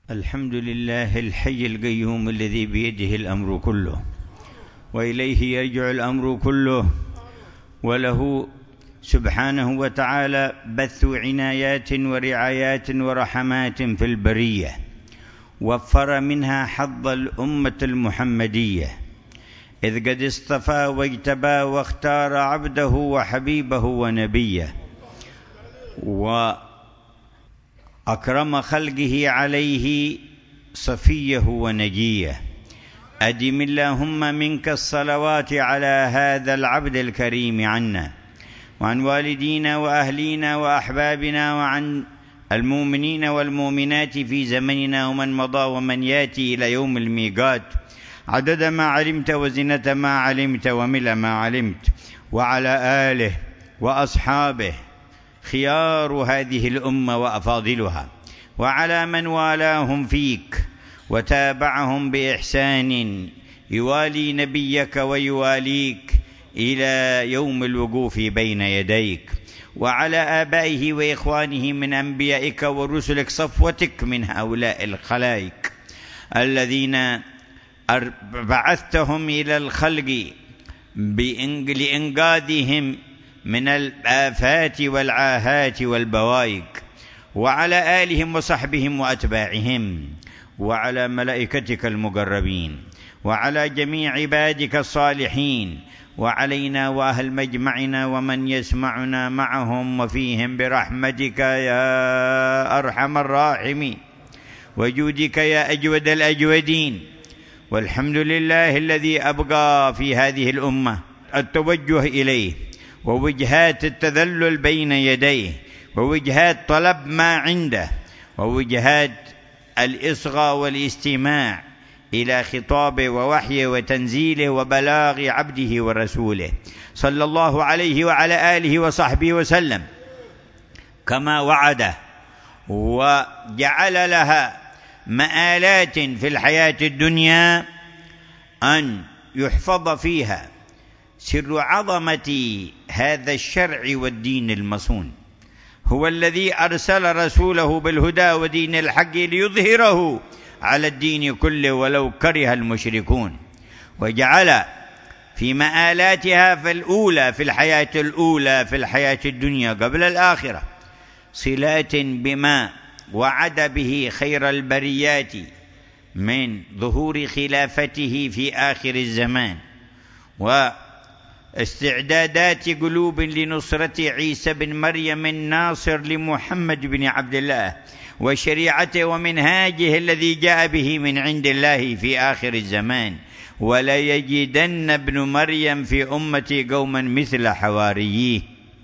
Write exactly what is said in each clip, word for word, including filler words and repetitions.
الحمد لله الحي القيوم الذي بيده الأمر كله وإليه يرجع الأمر كله، وله سبحانه وتعالى بث عنايات ورعايات ورحمات في البرية، وفر منها حظ الأمة المحمدية، إذ قد اصطفى واجتبى واختار عبده وحبيبه ونبيه، وأكرم خلقه عليه صفيه ونجيه. أدم اللهم منك الصلوات على هذا العبد الكريم عنا وعن والدينا وأهلينا وأحبابنا وعن المؤمنين والمؤمنات في زمننا ومن مضى ومن ياتي إلى يوم الميقات، عدد ما علمت وزنة ما علمت وملء ما علمت، وعلى آله وأصحابه خيار هذه الأمة وأفاضلها، وعلى من والاهم فيك وتابعهم بإحسان يوالي نبيك ويواليك إلى يوم الوقوف بين يديك، وعلى آبائه وإخوانه من أنبيائك ورسلك صفوتك من هؤلاء الخلائق الذين بعثتهم إلى الخلق لإنقاذهم من الآفات والعاهات والبوائق، وعلى آلهم وصحبهم وأتباعهم، وعلى ملائكتك المقربين، وعلى جميع عبادك الصالحين، وعلينا وأهل مجمعنا ومن يسمعنا معهم وفيهم برحمتك يا أرحم الراحمين وجودك يا أجود الأجودين. والحمد لله الذي أبقى في هذه الأمة التوجه إليه ووجهات التذلل بين يديه ووجهات طلب ما عنده ووجهات الإصغاء والاستماع إلى خطابه ووحيه وتنزيله وبلاغ عبده ورسوله صلى الله عليه وعلى آله وصحبه وسلم، كما وعده وجعل لها مآلات في الحياة الدنيا أن يحفظ فيها سر عظمة هذا الشرع والدين المصون. هو الذي أرسل رسوله بالهدى ودين الحق ليظهره على الدين كله ولو كره المشركون، وجعل في مآلاتها في الأولى في الحياة الأولى في الحياة الدنيا قبل الآخرة صلات بما وعد به خير البريات من ظهور خلافته في آخر الزمان، واستعدادات قلوب لنصرة عيسى بن مريم الناصر لمحمد بن عبد الله وشريعته ومنهاجه الذي جاء به من عند الله في آخر الزمان. ولا يجدن ابن مريم في أمتي قوما مثل حواريه.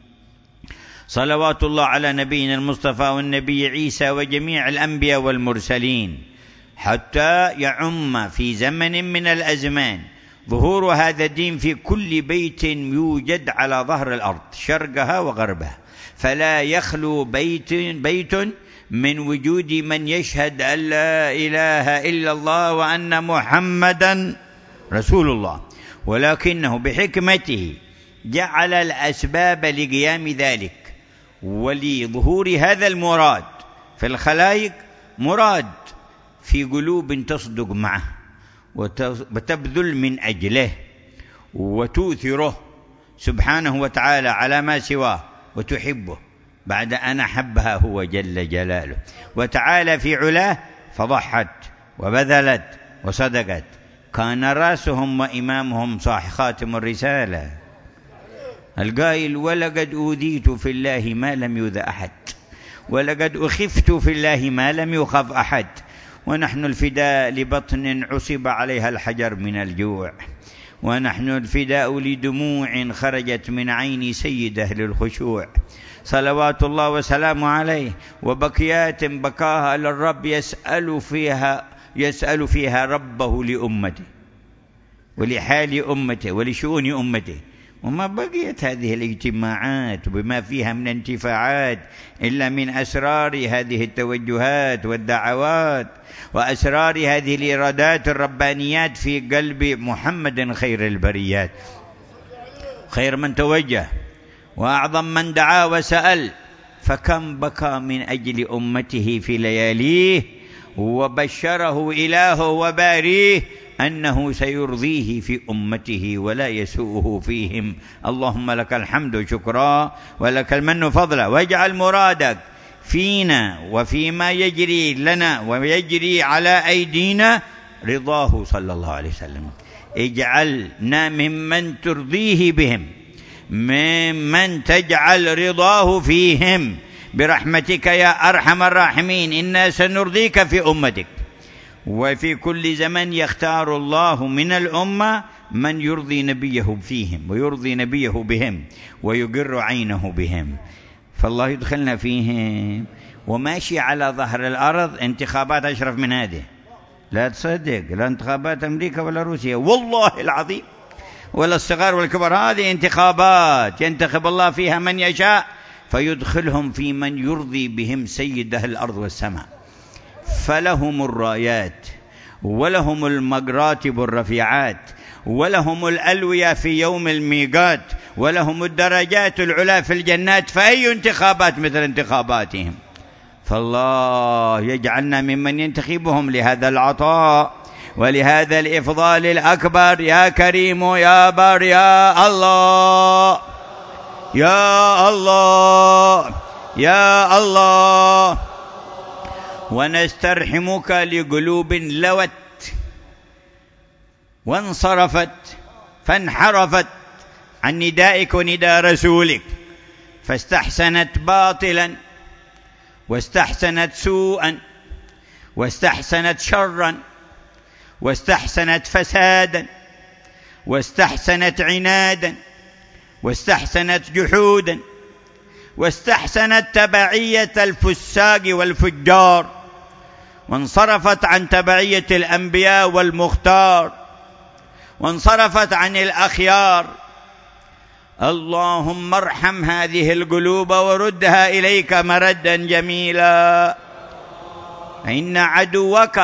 صلوات الله على نبينا المصطفى والنبي عيسى وجميع الأنبياء والمرسلين، حتى يعم في زمن من الأزمان ظهور هذا الدين في كل بيت يوجد على ظهر الأرض شرقها وغربها، فلا يخلو بيت بيت من وجود من يشهد أن لا إله إلا الله وأن محمدا رسول الله، ولكنه بحكمته جعل الأسباب لقيام ذلك ولظهور هذا المراد في الخلائق مراد في قلوب تصدق معه وتبذل من أجله وتؤثره سبحانه وتعالى على ما سواه وتحبه بعد أن أحبها هو جل جلاله وتعالى في علاه، فضحت وبذلت وصدقت. كان رأسهم وإمامهم صاح خاتم الرسالة القائل: ولقد أوذيت في الله ما لم يؤذ أحد، ولقد أخفت في الله ما لم يخف أحد، ونحن الفداء لبطن عصب عليها الحجر من الجوع، ونحن الفداء لدموع خرجت من عين سيد أهل الخشوع، صلوات الله وسلامه عليه، وبكيات بكاها للرب يسأل فيها يسأل فيها ربه لأمته ولحال أمته ولشؤون أمته. وما بقيت هذه الاجتماعات بما فيها من انتفاعات إلا من أسرار هذه التوجهات والدعوات وأسرار هذه الإرادات الربانيات في قلب محمد خير البريات، خير من توجه وأعظم من دعا وسأل، فكم بكى من أجل أمته في لياليه وبشره إلهه وباريه أنه سيرضيه في أمته ولا يسوءه فيهم. اللهم لك الحمد شكرا ولك المن فضلا، واجعل مرادك فينا وفيما يجري لنا ويجري على أيدينا رضاه صلى الله عليه وسلم. اجعلنا ممن ترضيه بهم، ممن تجعل رضاه فيهم برحمتك يا أرحم الراحمين. إنا سنرضيك في أمتك. وفي كل زمن يختار الله من الأمة من يرضي نبيه فيهم ويرضي نبيه بهم ويقر عينه بهم، فالله يدخلنا فيهم. وماشي على ظهر الأرض انتخابات أشرف من هذه، لا تصدق، لا انتخابات أمريكا ولا روسيا والله العظيم، ولا الصغار والكبار، هذه انتخابات ينتخب الله فيها من يشاء فيدخلهم في من يرضي بهم سيد أهل الأرض والسماء. فلهم الرايات ولهم المراتب الرفيعات ولهم الألوية في يوم الميقات ولهم الدرجات العلى في الجنات، فأي انتخابات مثل انتخاباتهم؟ فالله يجعلنا ممن ينتخبهم لهذا العطاء ولهذا الإفضال الأكبر. يا كريم يا بر يا الله يا الله يا الله. ونسترحمك لقلوب لوت وانصرفت فانحرفت عن ندائك ونداء رسولك، فاستحسنت باطلا واستحسنت سوءا واستحسنت شرا واستحسنت فسادا واستحسنت عنادا واستحسنت جحودا واستحسنت تبعية الفساق والفجار، وانصرفت عن تبعية الأنبياء والمختار، وانصرفت عن الأخيار. اللهم ارحم هذه القلوب وردها إليك مردا جميلا. إن عدوك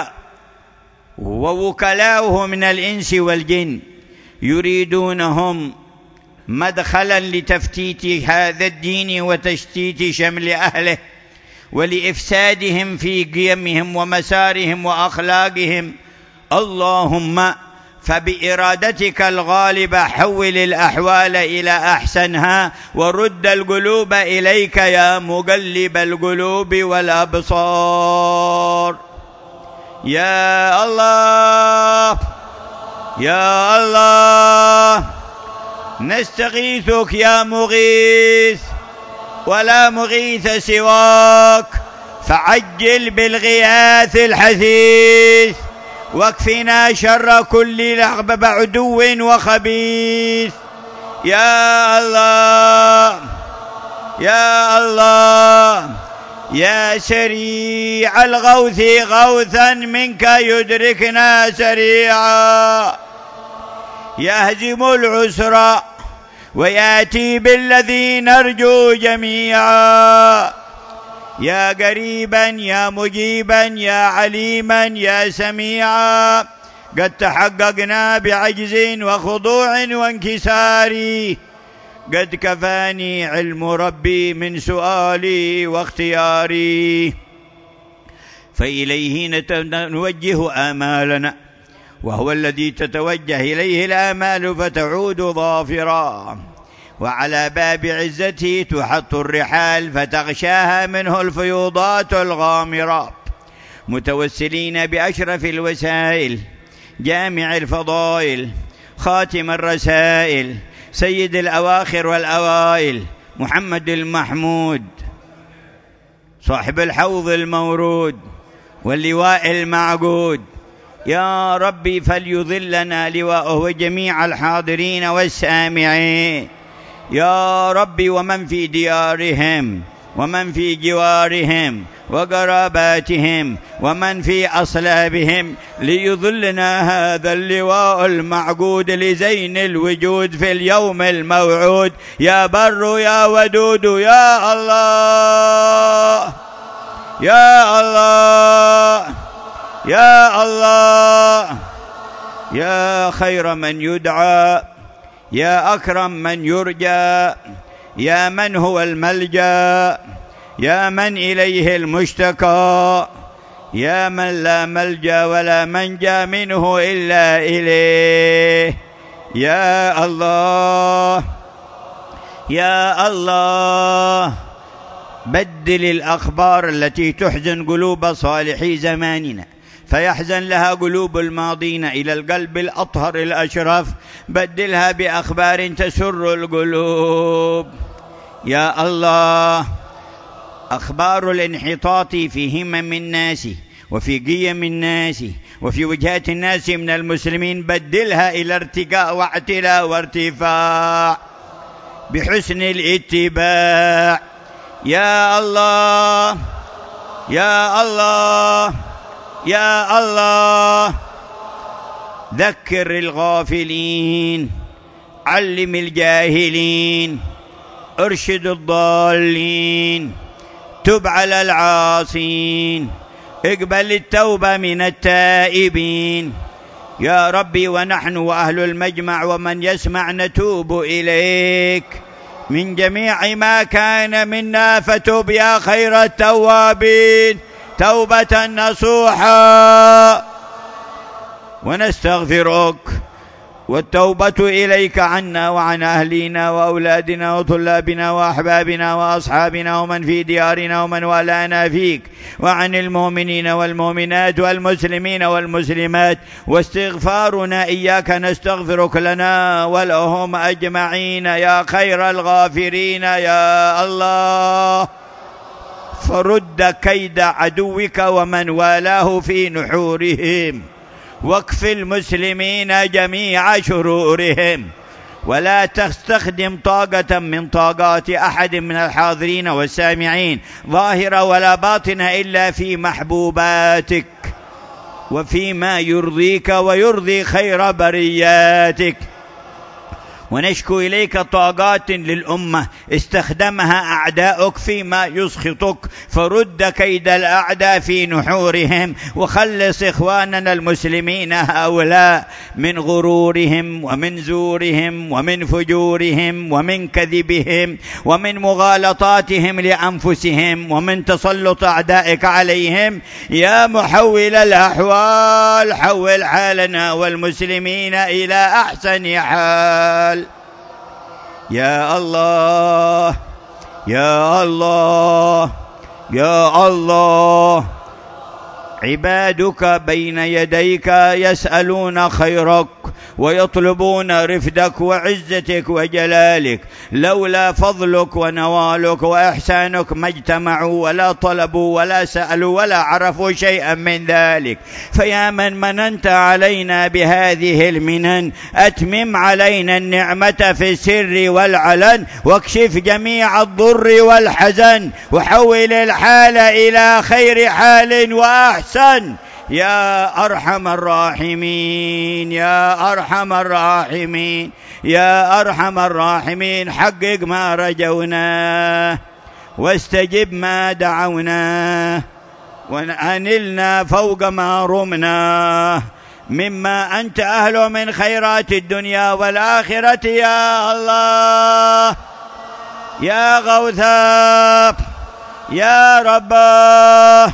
ووكلاؤه من الإنس والجن يريدونهم مدخلا لتفتيت هذا الدين وتشتيت شمل أهله ولإفسادهم في قيمهم ومسارهم وأخلاقهم. اللهم فبإرادتك الغالبة حول الأحوال إلى أحسنها ورد القلوب إليك يا مقلب القلوب والأبصار. يا الله يا الله نستغيثك يا مغيث ولا مغيث سواك، فعجل بالغياث الحثيث واكفنا شر كل لعب عدو وخبيث. يا الله يا الله يا سريع الغوث غوثا منك يدركنا سريعا، يهزم العسر وياتي بالذي نرجو جميعا. يا قريبا يا مجيبا يا عليما يا سميعا، قد تحققنا بعجز وخضوع وانكسار، قد كفاني علم ربي من سؤالي واختياري. فإليه نوجه آمالنا وهو الذي تتوجه إليه الآمال فتعود ظافرا، وعلى باب عزته تحط الرحال فتغشاها منه الفيوضات الغامرات، متوسلين بأشرف الوسائل جامع الفضائل خاتم الرسائل سيد الأواخر والأوائل محمد المحمود صاحب الحوض المورود واللواء المعقود. يا ربي فليظلنا لواءه وجميع الحاضرين والسامعين يا ربي، ومن في ديارهم ومن في جوارهم وقراباتهم ومن في أصلابهم، ليظلنا هذا اللواء المعقود لزين الوجود في اليوم الموعود. يا بر يا ودود يا الله يا الله يا الله، يا خير من يدعى يا أكرم من يرجى، يا من هو الملجأ، يا من إليه المشتكى، يا من لا ملجأ ولا منجا منه إلا إليه. يا الله يا الله، بدل الأخبار التي تحزن قلوب صالحي زماننا فيحزن لها قلوب الماضين إلى القلب الأطهر الأشرف، بدلها بأخبار تسر القلوب. يا الله، أخبار الانحطاط في همم الناس وفي قيم الناس وفي وجهات الناس من المسلمين بدلها إلى ارتقاء واعتلاء وارتفاع بحسن الاتباع. يا الله يا الله يا الله، ذكر الغافلين، علم الجاهلين، ارشد الضالين، تب على العاصين، اقبل التوبة من التائبين. يا ربي، ونحن وأهل المجمع ومن يسمع نتوب إليك من جميع ما كان منا، فتب يا خير التوابين توبة نصوحا. ونستغفرك والتوبة إليك عنا وعن أهلنا وأولادنا وطلابنا وأحبابنا وأصحابنا ومن في ديارنا ومن والانا فيك، وعن المؤمنين والمؤمنات والمسلمين والمسلمات، واستغفارنا إياك نستغفرك لنا ولهم أجمعين يا خير الغافرين. يا الله، فرد كيد عدوك ومن والاه في نحورهم، واكف المسلمين جميع شرورهم، ولا تستخدم طاقة من طاقات أحد من الحاضرين والسامعين ظاهرة ولا باطنة إلا في محبوباتك وفيما يرضيك ويرضي خير برياتك. ونشكو إليك طاقات للأمة استخدمها أعداؤك فيما يسخطك، فرد كيد الأعداء في نحورهم، وخلص إخواننا المسلمين هؤلاء من غرورهم ومن زورهم ومن فجورهم ومن كذبهم ومن مغالطاتهم لأنفسهم ومن تسلط أعدائك عليهم. يا محول الأحوال، حول حالنا والمسلمين إلى أحسن حال. يا الله يا الله يا الله، عبادك بين يديك يسألون خيرك ويطلبون رفدك وعزتك وجلالك، لولا فضلك ونوالك وإحسانك ما اجتمعوا ولا طلبوا ولا سألوا ولا عرفوا شيئا من ذلك. فيا من مننت علينا بهذه المنن، أتمم علينا النعمة في السر والعلن، واكشف جميع الضر والحزن، وحول الحال إلى خير حال وأحسن. يا أرحم الراحمين يا أرحم الراحمين يا أرحم الراحمين، حقق ما رجوناه واستجب ما دعوناه، وأنلنا فوق ما رمناه مما أنت أهل من خيرات الدنيا والآخرة. يا الله يا غوثا يا رباه،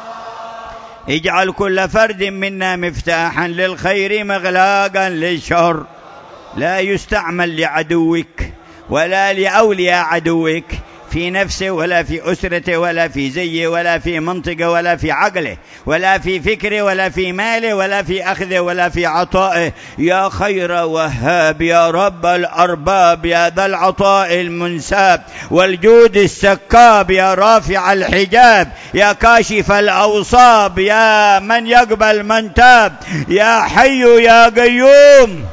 اجعل كل فرد منا مفتاحا للخير مغلاقا للشر، لا يستعمل لعدوك ولا لأولياء عدوك في نفسه ولا في أسرته ولا في زيه ولا في منطقه ولا في عقله ولا في فكره ولا في ماله ولا في أخذه ولا في عطائه. يا خير وهاب يا رب الأرباب، يا ذا العطاء المنساب والجود السكاب، يا رافع الحجاب، يا كاشف الأوصاب، يا من يقبل من تاب، يا حي يا قيوم.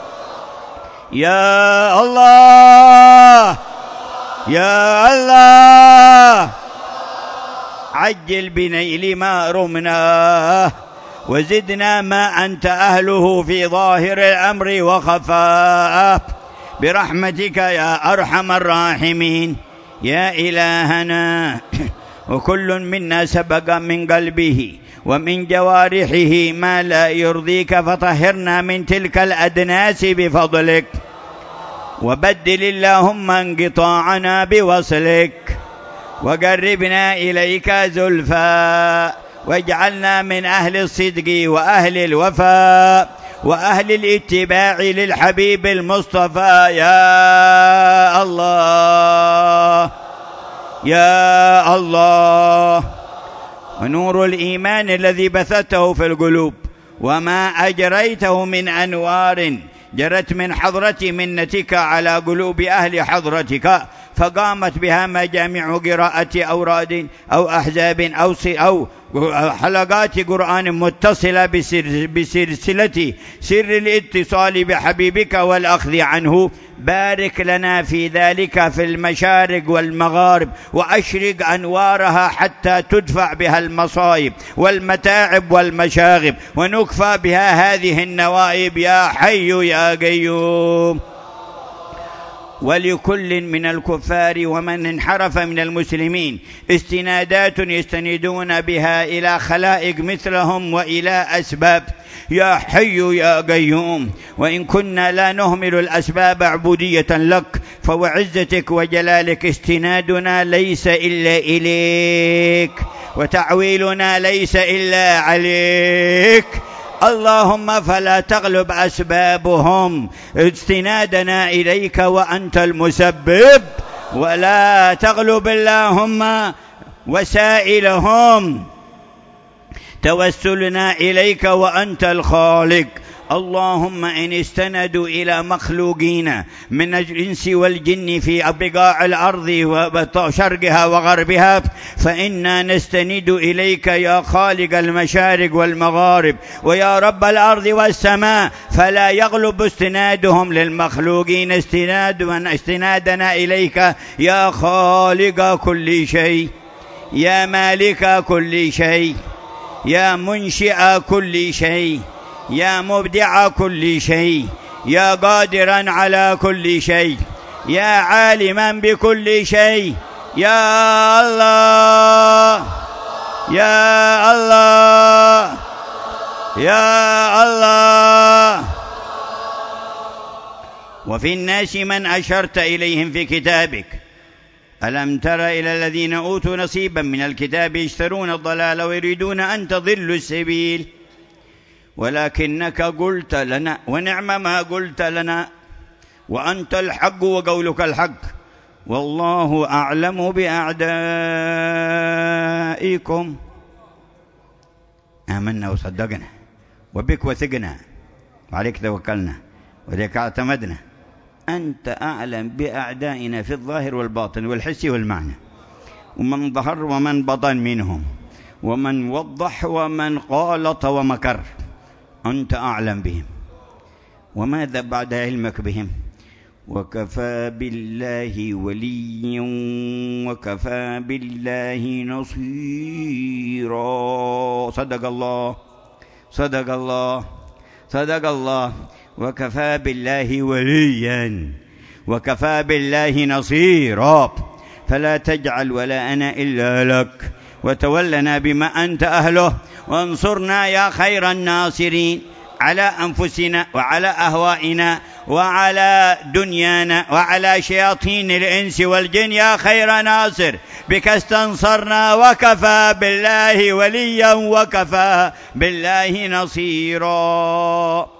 يا الله يا الله، عجل بنيل ما رمناه، وزدنا ما أنت أهله في ظاهر الأمر وخفاءه، برحمتك يا أرحم الراحمين. يا إلهنا، وكل منا سبق من قلبه ومن جوارحه ما لا يرضيك، فطهرنا من تلك الأدناس بفضلك، وبدل اللهم انقطاعنا بوصلك، وقربنا إليك زلفى، واجعلنا من أهل الصدق وأهل الوفاء وأهل الاتباع للحبيب المصطفى. يا الله يا الله. ونور الإيمان الذي بثته في القلوب وما أجريته من أنوار جرت من حضرة منتك على قلوب أهل حضرتك، فقامت بها مجامع قراءة أوراد أو أحزاب أو أو حلقات قرآن متصلة بسلسلة سر الاتصال بحبيبك والأخذ عنه. بارك لنا في ذلك في المشارق والمغارب، وأشرق أنوارها حتى تدفع بها المصائب والمتاعب والمشاغب، ونكفى بها هذه النوائب يا حي يا قيوم. ولكل من الكفار ومن انحرف من المسلمين استنادات يستندون بها إلى خلائق مثلهم وإلى أسباب. يا حي يا قيوم. وإن كنا لا نهمل الأسباب عبودية لك، فوعزتك وجلالك استنادنا ليس إلا إليك، وتعويلنا ليس إلا عليك. اللهم فلا تغلب أسبابهم استنادنا إليك وأنت المسبب، ولا تغلب اللهم وسائلهم توسلنا إليك وأنت الخالق. اللهم إن استندوا إلى مخلوقين من الإنس والجن في بقاع الأرض وشرقها وغربها، فإنا نستند إليك يا خالق المشارق والمغارب ويا رب الأرض والسماء، فلا يغلب استنادهم للمخلوقين استناد من استنادنا إليك يا خالق كل شيء، يا مالك كل شيء، يا منشئ كل شيء، يا مبدع كل شيء، يا قادرا على كل شيء، يا عالما بكل شيء. يا الله يا الله يا الله. وفي الناس من أشرت إليهم في كتابك، ألم تر إلى الذين أوتوا نصيبا من الكتاب يشترون الضلال ويريدون أن تضلوا السبيل، ولكنك قلت لنا ونعم ما قلت لنا وأنت الحق وقولك الحق، والله أعلم بأعدائكم. آمنا وصدقنا وبك وثقنا وعليك توكلنا وذلك اعتمدنا. أنت أعلم بأعدائنا في الظاهر والباطن والحس والمعنى، ومن ظهر ومن بطن منهم، ومن وضح ومن غالط ومكر، أنت أعلم بهم. وماذا بعد علمك بهم؟ وكفى بالله وليا وكفى بالله نصيرا. صدق الله صدق الله صدق الله. وكفى بالله وليا وكفى بالله نصيرا. فلا تجعل ولا أنا إلا لك، وتولنا بما أنت أهله، وانصرنا يا خير الناصرين على أنفسنا وعلى أهوائنا وعلى دنيانا وعلى شياطين الإنس والجن يا خير ناصر، بك استنصرنا. وكفى بالله وليا وكفى بالله نصيرا.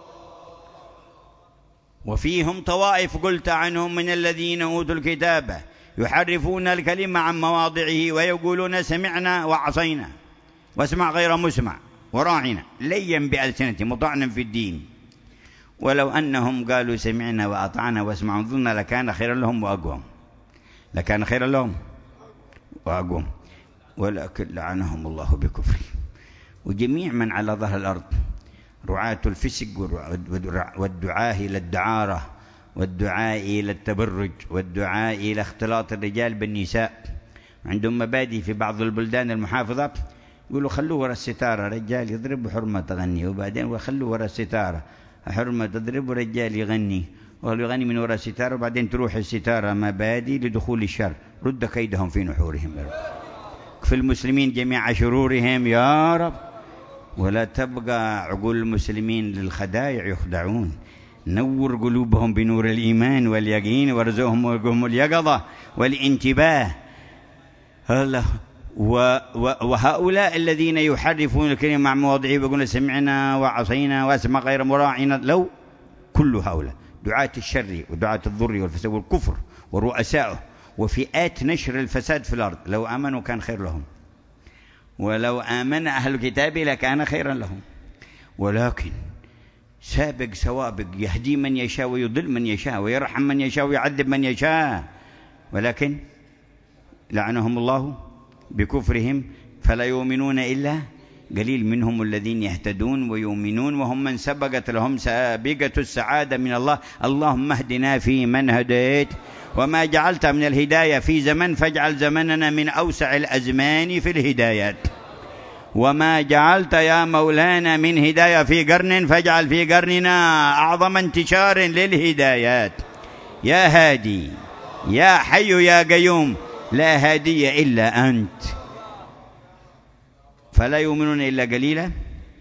وفيهم طوائف قلت عنهم من الذين أوتوا الكتاب يحرفون الكلمة عن مواضعه ويقولون سمعنا وعصينا واسمع غير مسمع وراعنا ليا بألسنتهم وطعنا في الدين. ولو أنهم قالوا سمعنا وأطعنا واسمعوا ظن لكان خيرا لهم وأقوم، لكان خيرا لهم وأقوم، ولكن لعنهم الله بكفرهم. وجميع من على ظهر الأرض رعاة الفسق والدعاة إلى الدعارة والدعاء إلى التبرج والدعاء إلى اختلاط الرجال بالنساء، عندهم مبادئ في بعض البلدان المحافظة يقولوا خلوه وراء الستارة رجال يضرب حرمة تغني، وبعدين وخلوه وراء الستارة حرمة تضرب ورجال يغني، وقالوا يغني من وراء الستارة وبعدين تروح الستارة مبادئ لدخول الشر. رد كيدهم في نحورهم يا رب، في المسلمين جميع شرورهم يا رب، ولا تبقى عقول المسلمين للخدايع يخدعون. نور قلوبهم بنور الإيمان واليقين، وارزقهم اليقظة والانتباه. الله وهؤلاء الذين يحرفون الكلمة عن مواضعه ويقولون سمعنا وعصينا واسمع غير مراعنا، لو كل هؤلاء دعاة الشر ودعاة الضر والفساد والكفر ورؤسائه وفئات نشر الفساد في الأرض لو آمنوا كان خير لهم، ولو آمن أهل الكتاب لكان خيرا لهم، ولكن سابق سوابق يهدي من يشاء ويضل من يشاء ويرحم من يشاء ويعذب من يشاء، ولكن لعنهم الله بكفرهم فلا يؤمنون إلا قليل منهم الذين يهتدون ويؤمنون وهم من سبقت لهم سابقة السعادة من الله. اللهم اهدنا في من هديت، وما جعلت من الهداية في زمن فاجعل زمننا من أوسع الأزمان في الهدايات، وما جعلت يا مولانا من هداية في قرن فاجعل في قرننا أعظم انتشار للهدايات. يا هادي يا حي يا قيوم لا هادي إلا أنت. فلا يؤمنون إلا قليلا.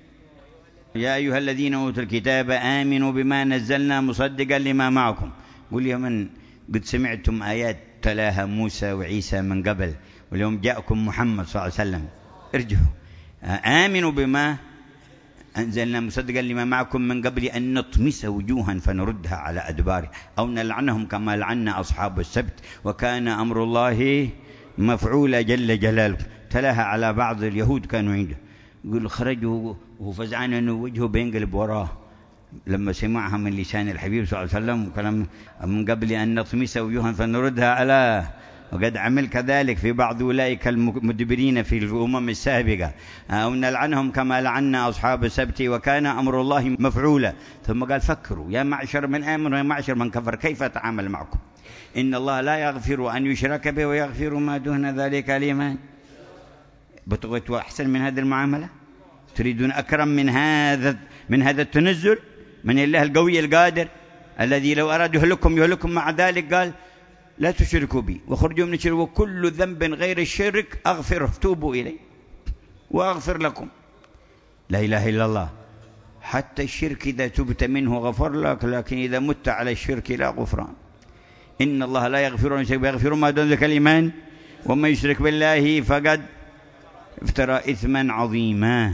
يا أيها الذين أوتوا الكتاب آمنوا بما نزلنا مصدقا لما معكم. قل يا من قد سمعتم آيات تلاها موسى وعيسى من قبل، واليوم جاءكم محمد صلى الله عليه وسلم، ارجعوا آمنوا بما أنزلنا مصدقا لما معكم من قبل أن نطمس وجوها فنردها على أدبارها أو نلعنهم كما لعنا أصحاب السبت وكان أمر الله مفعولا جل جلاله. تلاها على بعض اليهود كانوا عنده، يقول خرجوا وهو فزعان أنه وجهه بينقلب وراه لما سمعها من لسان الحبيب صلى الله عليه وسلم وكلام من قبل أن نطمس وجوها فنردها على، وقد عمل كذلك في بعض أولئك المدبرين في الأمم السابقة أو نلعنهم كما لعنا أصحاب السبت وكان أمر الله مفعولا. ثم قال فكروا يا معشر من آمن ويا معشر من كفر كيف أتعامل معكم، إن الله لا يغفر أن يشرك به ويغفر ما دون ذلك لمن. بتغيتوا أحسن من هذه المعاملة؟ تريدون أكرم من هذا من هذا التنزل من الله القوي القادر الذي لو أراد يهلكم يهلكم، مع ذلك قال لا تشركوا بي وخرجوا من الشرك وكل ذنب غير الشرك أغفره توبوا إلي وأغفر لكم. لا إله إلا الله. حتى الشرك إذا تبت منه غفر لك، لكن إذا مت على الشرك لا غفران. إن الله لا يغفر أن يشرك به ويغفر ما دون ذلك الإيمان، ومن يشرك بالله فقد افترى إثما عظيما.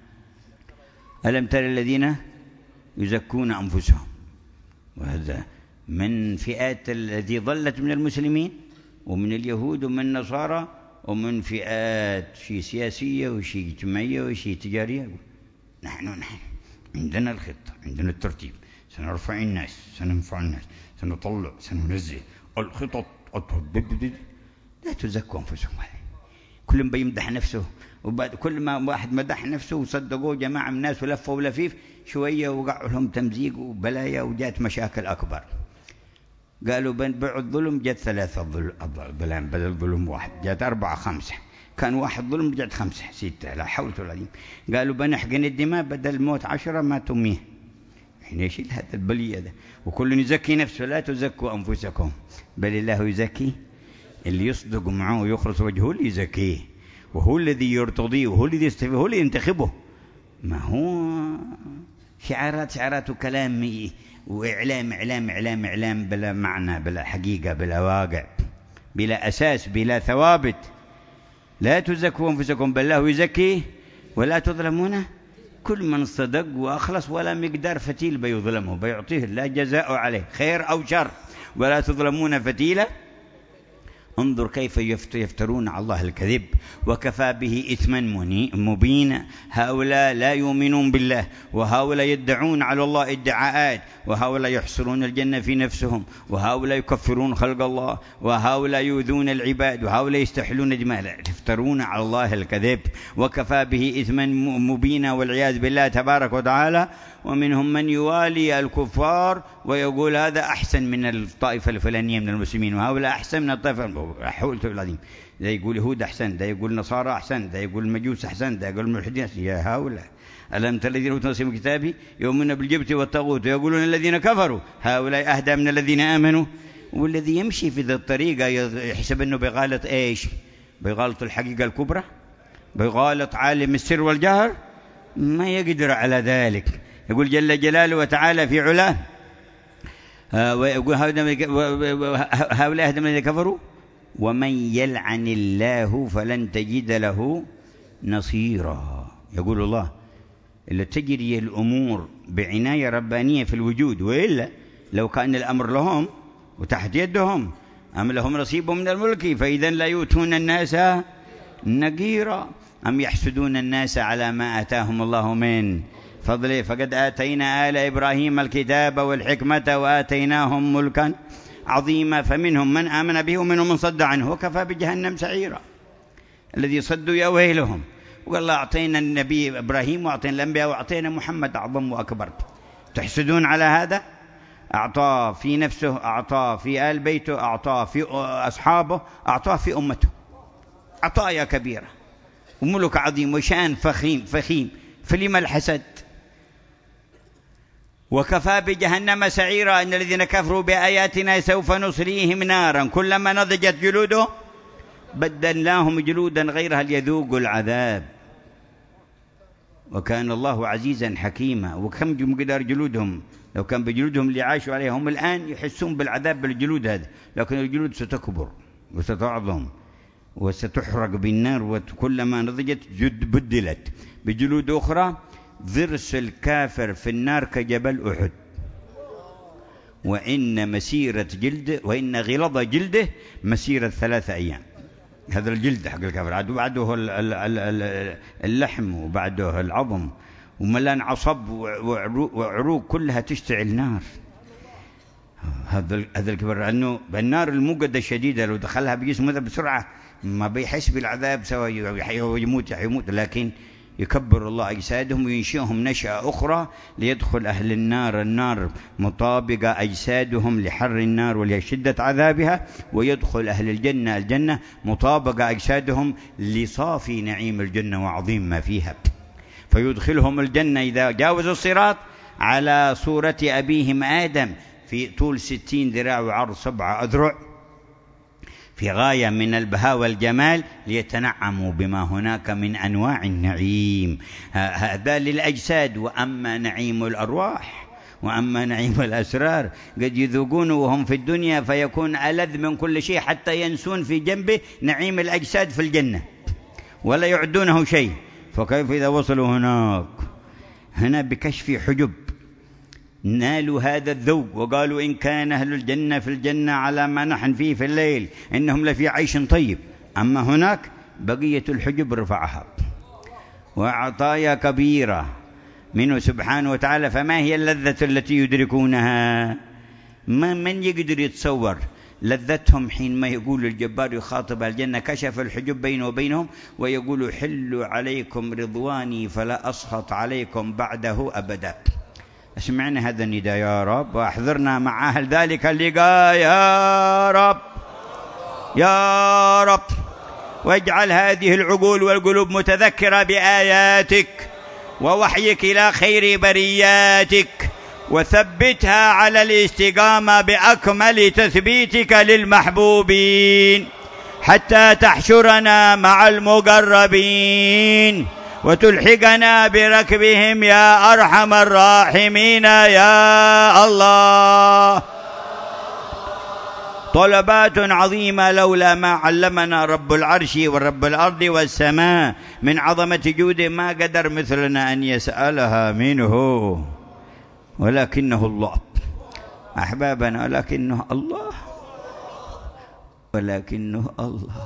ألم تر الذين يزكون أنفسهم، وهذا من فئات التي ضلت من المسلمين ومن اليهود ومن النصارى ومن فئات شيء سياسية وشيء اجتماعية وشيء تجارية. نحن نحن عندنا الخطة، عندنا الترتيب، سنرفع الناس، سننفع الناس، سنطلع، سننزل الخطط. لا تزكوا أنفسكم. كل ما بيمدح نفسه، وبعد كل ما واحد مدح نفسه وصدقوه جماعة من الناس ولفوا ولفيف شوية وقعوا لهم تمزيق وبلايا وجات مشاكل أكبر. قالوا بنبيع الظلم جت ثلاثة ظلم بدل ظلم واحد، جت أربعة خمسة، كان واحد ظلم جت خمسة ستة، لا حول ولا قوة. قالوا بنحقن الدماء بدل الموت عشرة ماتوا مية. إحنا إيش هذا البلية ده؟ وكل يزكي نفسه. لا تزكوا أنفسكم بل الله يزكي اللي يصدق معه ويخلص وجهه اللي يزكيه، وهو الذي يرتضيه وهو الذي يستفيه وهو اللي ينتخبه. ما هو شعارات شعارات وكلام وإعلام إعلام إعلام إعلام بلا معنى بلا حقيقة بلا واقع بلا أساس بلا ثوابت. لا تزكوا أنفسكم بل الله يزكي ولا تظلمون. كل من صدق وأخلص ولا مقدار فتيل بيظلمه بيعطيه لا جزاء عليه خير أو شر، ولا تظلمون فتيلة. انظر كيف يفترون على الله الكذب وكفى به إثما مبينا. هؤلاء لا يؤمنون بالله، وهؤلاء يدعون على الله ادعاءات، وهؤلاء يحصرون الجنة في نفسهم، وهؤلاء يكفرون خلق الله، وهؤلاء يؤذون العباد، وهؤلاء يستحلون دماء. يفترون على الله الكذب وكفى به إثما مبينا والعياذ بالله تبارك وتعالى. ومنهم من يوالي الكفار ويقول هذا أحسن من الطائفة الفلانية من المسلمين، وهؤلاء أحسن من الطائفة. حولت العظيم، ده يقول يهود أحسن، ده يقول نصارى أحسن، ده يقول مجوس أحسن، ده يقول ملحدين. يا هؤلاء ألم تر الذين أوتوا نصيبا من الكتاب يؤمنون بالجبت والطاغوت ويقولون الذين كفروا هؤلاء أهدى من الذين آمنوا. والذي يمشي في ذا الطريقة يحسب أنه بيغالط إيش؟ بيغالط الحقيقة الكبرى، بيغالط عالم السر والجهر، ما يقدر على ذلك. يقول جل جلاله وتعالى في علاه ويقول هؤلاء أهدى من الذين كفروا ومن يلعن الله فلن تجد له نصيرا. يقول الله إلا تجري الأمور بعناية ربانية في الوجود، وإلا لو كان الأمر لهم وتحت يدهم أم لهم نصيب من الملك فإذا لا يؤتون الناس نقيرا، أم يحسدون الناس على ما آتاهم الله من فضله فقد آتينا آل إبراهيم الكتاب والحكمة وآتيناهم ملكا عظيما فمنهم من آمن به ومنهم من صد عنه وكفى بجهنم سعيرا. الذي صدوا يا ويلهم. وقال الله أعطينا النبي إبراهيم وأعطينا الأنبياء وأعطينا محمد أعظم وأكبر، تحسدون على هذا؟ أعطاه في نفسه، أعطاه في آل بيته، أعطاه في أصحابه، أعطاه في أمته، عطايا كبيرة وملك عظيم وشأن فخيم فخيم، فلما الحسد؟ وكفى بجهنم سعيرا إن الذين كفروا بآياتنا سوف نصليهم نارا كلما نضجت جلودهم بدلناهم جلودا غيرها ليذوقوا العذاب وكان الله عزيزا حكيما. وكم مقدار جلودهم؟ لو كان بجلودهم اللي عاشوا عليهم الآن يحسون بالعذاب بالجلود هذا، لكن الجلود ستكبر وستعظم وستحرق بالنار، وكلما نضجت جد بدلت بجلود أخرى. ضرس الكافر في النار كجبل أحد، وإن مسيرة جلده وإن غلظ جلده مسيرة ثلاثة أيام. هذا الجلد حق الكافر، بعده اللحم وبعده العظم وملان عصب وعروق كلها تشتعل نار. هذا هذا الكبر أنه بالنار الموقدة الشديدة لو دخلها بجسمه بسرعة ما بيحس بالعذاب سواء يموت يموت، لكن يكبر الله أجسادهم وينشئهم نشأة أخرى ليدخل أهل النار النار مطابقة أجسادهم لحر النار ولشدة عذابها، ويدخل أهل الجنة الجنة مطابقة أجسادهم لصافي نعيم الجنة وعظيم ما فيها. فيدخلهم الجنة إذا جاوزوا الصراط على صورة أبيهم آدم في طول ستين ذراع وعرض سبعة أذرع، في غاية من البهاء والجمال ليتنعموا بما هناك من أنواع النعيم. هذا للأجساد. وأما نعيم الأرواح وأما نعيم الأسرار قد يذوقون وهم في الدنيا فيكون ألذ من كل شيء حتى ينسون في جنبه نعيم الأجساد في الجنة ولا يعدونه شيء. فكيف إذا وصلوا هناك هنا بكشف حجب نالوا هذا الذوق وقالوا إن كان أهل الجنة في الجنة على ما نحن فيه في الليل إنهم لفي عيش طيب، أما هناك بقية الحجب رفعها وعطايا كبيرة منه سبحانه وتعالى. فما هي اللذة التي يدركونها؟ ما من يقدر يتصور لذتهم حينما يقول الجبار يخاطب الجنة كشف الحجب بينه وبينهم ويقول حلوا عليكم رضواني فلا أسخط عليكم بعده أبدا. اسمعنا هذا النداء يا رب واحضرنا مع أهل ذلك اللقاء يا رب يا رب، واجعل هذه العقول والقلوب متذكرة بآياتك ووحيك إلى خير برياتك، وثبتها على الاستقامة بأكمل تثبيتك للمحبوبين حتى تحشرنا مع المقربين وتلحقنا بركبهم يا أرحم الراحمين يا الله. طلبات عظيمة لولا ما علمنا رب العرش ورب الأرض والسماء من عظمة جوده ما قدر مثلنا أن يسألها منه، ولكنه الله أحبابنا، ولكنه الله ولكنه الله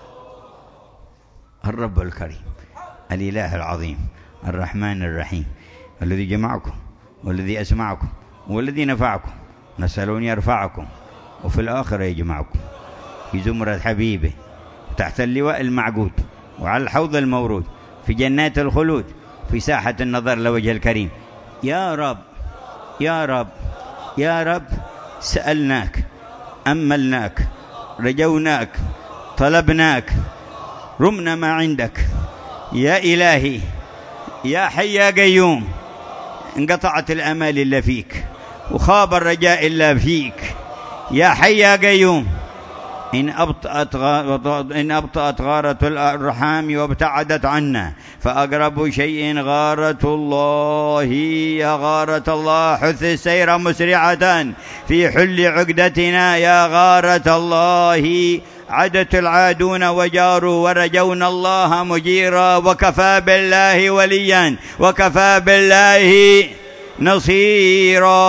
الرب الكريم الإله العظيم الرحمن الرحيم الذي جمعكم والذي أسمعكم والذي نفعكم، نسأل أن يرفعكم وفي الآخرة يجمعكم في زمرة حبيبه تحت اللواء المعقود وعلى الحوض المورود في جنات الخلود في ساحة النظر لوجه الكريم. يا رب يا رب يا رب سألناك أملناك رجوناك طلبناك رمنا ما عندك يا إلهي يا حي يا قيوم. انقطعت الأمال إلا فيك وخاب الرجاء إلا فيك يا حي يا قيوم. إن أبطأت, إن أبطأت غارة الأرحام وابتعدت عنا فأقرب شيء غارة الله. يا غارة الله حث السير مسرعة في حل عقدتنا يا غارة الله. عدت العادون وجاروا ورجونا الله مجيرا وكفى بالله وليا وكفى بالله نصيرا.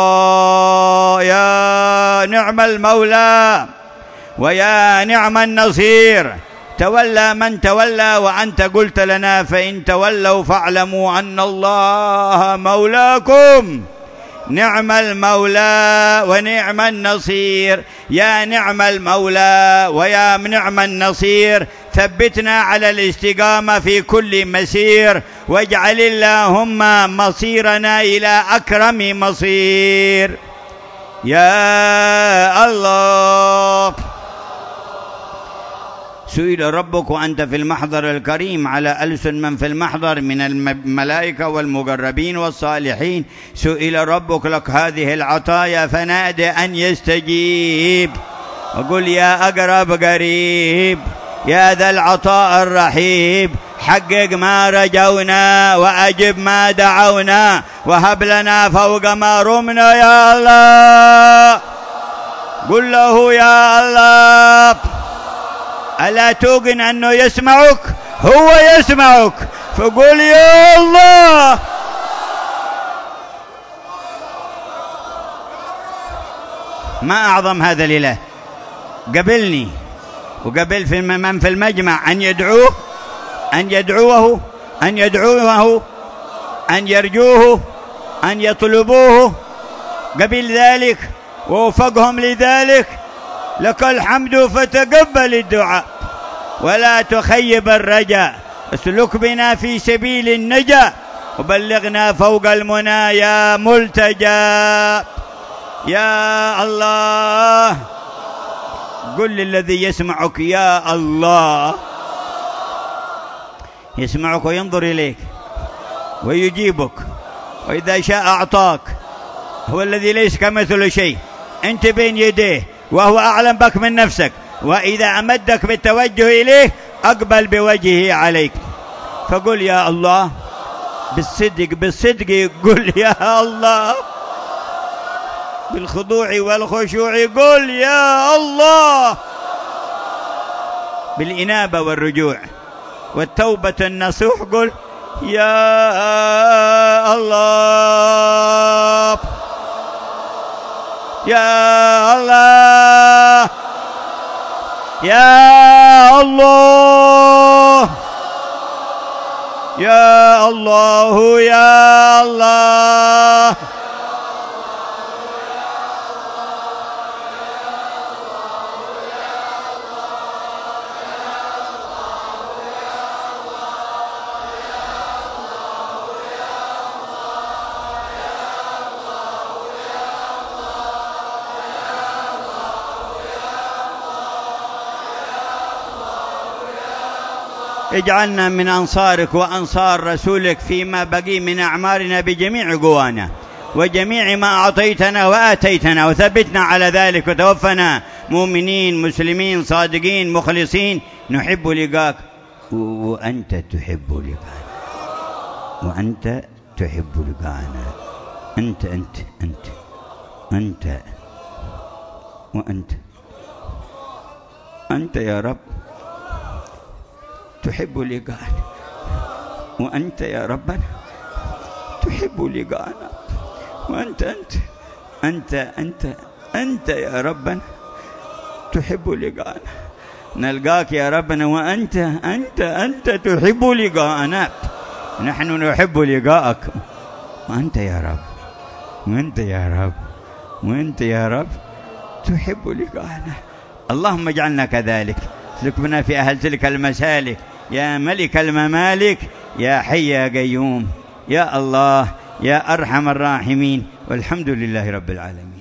يا نعم المولى ويا نعم النصير، تولى من تولى وأنت قلت لنا فإن تولوا فاعلموا أن الله مولاكم. نعم المولى ونعم النصير. يا نعم المولى ويا نعم النصير، ثبتنا على الاستقامة في كل مسير، واجعل اللهم مصيرنا إلى أكرم مصير. يا الله. سئل ربك وأنت في المحضر الكريم على ألسن من في المحضر من الملائكة والمقربين والصالحين، سئل ربك لك هذه العطايا فنادى أن يستجيب، وقل يا أقرب قريب يا ذا العطاء الرحيب، حقق ما رجونا وأجب ما دعونا وهب لنا فوق ما رمنا يا الله. قل له يا الله. ألا توقن أنه يسمعك؟ هو يسمعك، فقل يا الله. ما أعظم هذا الإله. قبلني وقبل في من في المجمع أن يدعوه أن يدعوه أن يدعوه أن يرجوه أن يطلبوه، قبل ذلك ووفقهم لذلك. لك الحمد فتقبل الدعاء ولا تخيب الرجاء، اسلك بنا في سبيل النجاة وبلغنا فوق المنى يا ملتجى. يا الله. قل للذي يسمعك يا الله. يسمعك وينظر إليك ويجيبك، وإذا شاء أعطاك. هو الذي ليس كمثل شيء، أنت بين يديه وهو أعلم بك من نفسك، وإذا أمدك بالتوجه إليه أقبل بوجهه عليك. فقل يا الله بالصدق، بالصدق قل يا الله، بالخضوع والخشوع قل يا الله، بالإنابة والرجوع والتوبة النصوح قل يا الله. يا الله يا الله يا الله يا الله. اجعلنا من أنصارك وأنصار رسولك فيما بقي من أعمارنا بجميع قوانا وجميع ما أعطيتنا وآتيتنا، وثبتنا على ذلك، وتوفنا مؤمنين مسلمين صادقين مخلصين نحب لقاك وأنت تحب لقانا، وأنت تحب لقانا. أنت أنت أنت أنت وأنت أنت يا رب تحب لقاءنا، وأنت يا ربنا تحب لقاءنا، وأنت أنت أنت أنت أنت يا ربنا تحب لقاءنا. نلقاك يا ربنا وأنت أنت أنت تحب لقاءنا. نحن نحب لقاءك، وأنت يا رب وأنت يا رب وأنت يا رب تحب لقاءنا. اللهم اجعلنا كذلك، اسلك بنا في أهل تلك المسالك يا ملك الممالك يا حي يا قيوم يا الله يا أرحم الراحمين، والحمد لله رب العالمين.